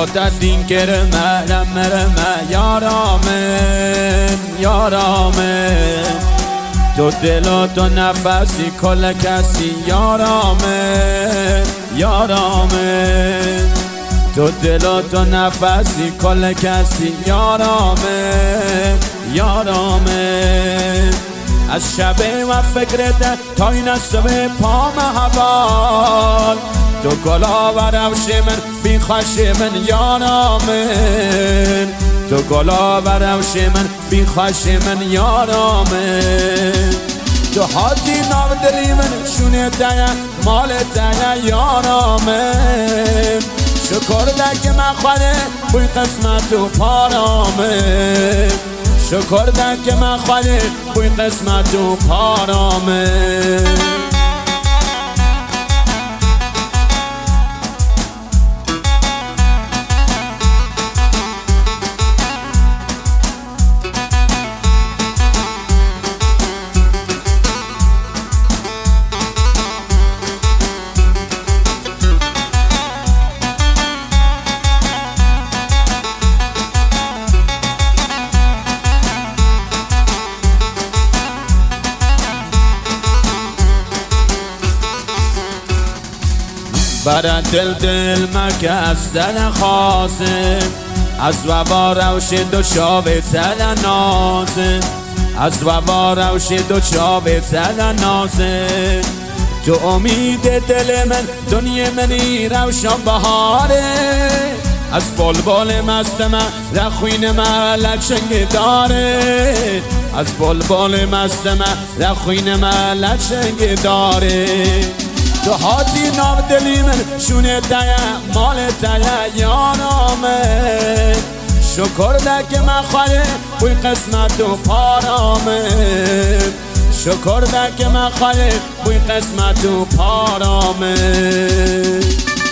شادت دین کرمه یارامن یارامن تو دل و تو نفسی کل کسی یارامن یارامن تو دل و تو نفسی کل کسی یارامن یارامن از شب و فکرت تا این صبح پام حوال تو گلا و روش من بی خوش من یارامن تو گلا و روش من بی خوش من یارامن تو حاتی نام دلی من شونه تایا مال تایا یارامن شکر ده که من خواهده بوی قسمت و پارامن شکر ده که من خواهده بوی قسمت و پارامن برا دل مکس دل خاصه از وبا روش دو شاب تل نازه از وبا روش دو شاب تل نازه تو امید دل من دنیا منی روشان بهاره از بلبل مست من رخوین من لچنگ داره از بلبل مست من رخوین من لچنگ داره تو حاتی نام دلی من شونه تایا مال تایا یارامن شکر ده که من خواهده بوی قسمت و پارامن شکر ده که من خواهده بوی قسمت و پارامن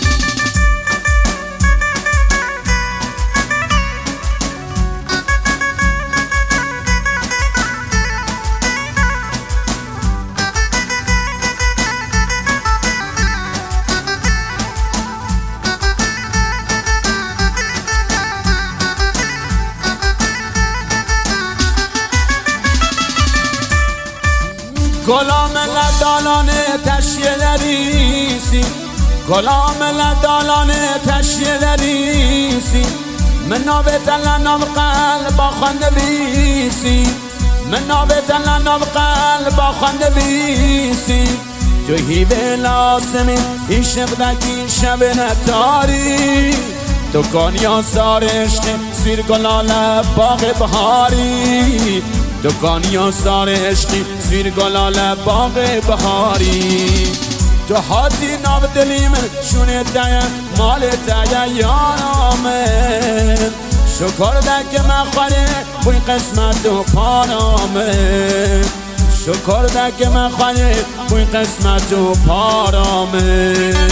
گلام لدالانه تشیه دریسی گلام لدالانه تشیه دریسی من نابت لنام قلب آخوانده بیسی من نابت لنام قلب آخوانده بیسی تو هیوه لاسمین عشق دکی شب نتاری تو کانیا سار عشق سیر گلال باغ بهاری دکانیا سار عشقی زیر گلال باغ بهاری تو حاتی نام دلی من شونه تایا مال تایا یارامن شکر ده که من خواهده بوی قسمت و پارامن شکر ده که من خواهده بوی قسمت و پارامن